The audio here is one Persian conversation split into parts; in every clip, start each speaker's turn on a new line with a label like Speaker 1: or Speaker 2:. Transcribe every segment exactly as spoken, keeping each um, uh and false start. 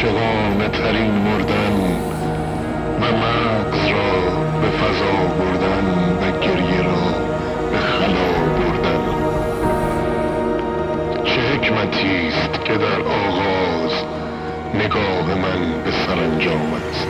Speaker 1: عاشقانه ترین مردن و مغز را به فضا بردن و گریه را به خلا بردن. چه حکمتی است که در آغاز نگاه من به سرانجام است.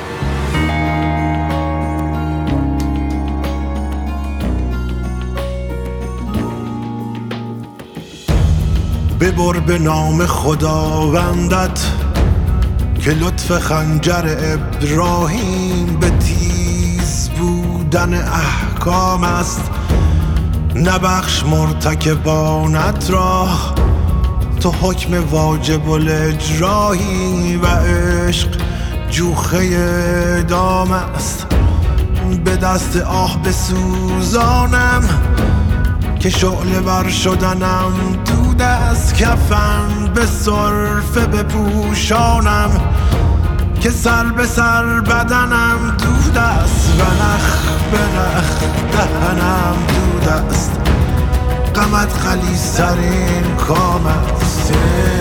Speaker 2: ببر به نام خداوندت که لطف خنجر ابراهیم به تیز بودن احکام است. نبخش مرتکبانت را، تو حکم واجب الاجرایی و عشق جوخه اعدام است. به دست آه بسوزانم که شعله بر شدنم، دود از کفن به سرفه بپوشانم که سر به سر بدنم دود است و نخ به نخ دهنم دود است. غمت غلیظ‌ترین کام است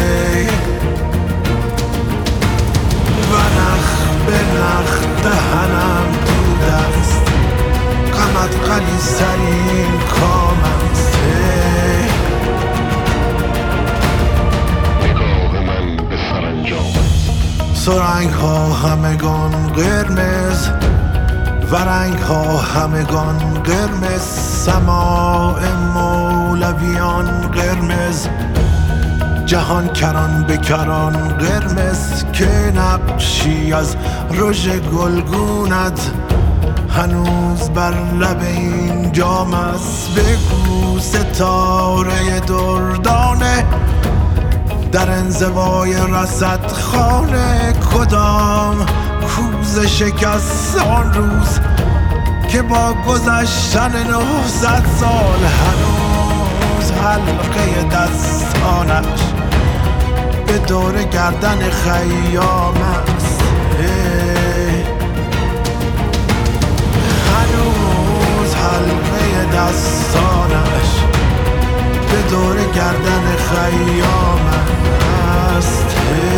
Speaker 2: و نخ به نخ دهنم دود است. غمت غلیظ‌ترین کام است.
Speaker 1: نگاه من به سرانجام است.
Speaker 2: سرنگ ها همگان قرمز و رنگ ها همگان قرمز. سماع مولویان قرمز، جهان کران به کران قرمز. که نقشی از رژ گلگونت هنوز بر لب این جام است. بگو ستاره دردانه در انزوای رصد خانه کدام کوزه شکست آن روز که با گذشتن نهصد سال هنوز حلقه دستانش به دور گردن خیام است. هنوز حلقه دستانش به دور گردن خیام است.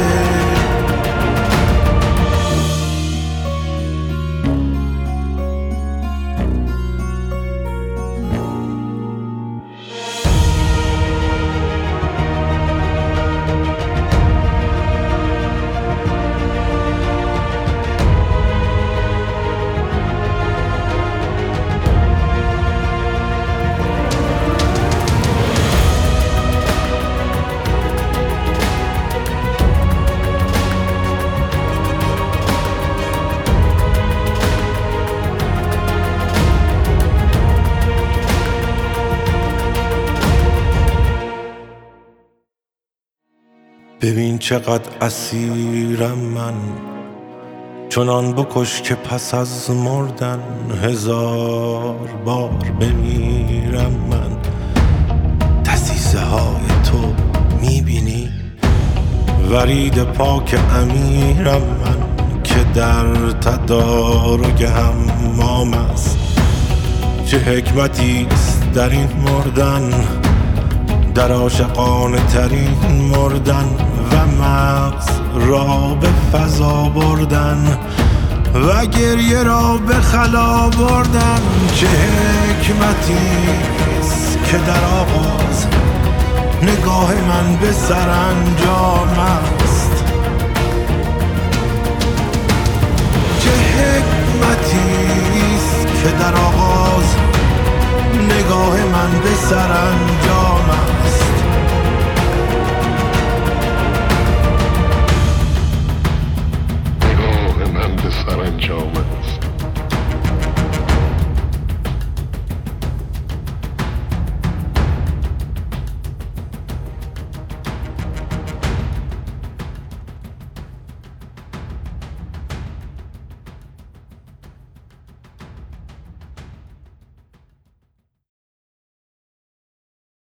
Speaker 2: ببین چقدر اسیرم من، چنان بکش که پس از مردن هزار بار بمیرم من. دسیسه های تو میبینی، ورید پاک امیرم من که در تدارک حمام است. چه حکمتی است در این مردن، در عاشقانه ترین مردن و مغز را به فضا بردن و گریه را به خلا بردن. چه حکمتی است که در آغاز نگاه من به سرانجام است. چه حکمتی است که در آغاز نگاه من به سرانجام است.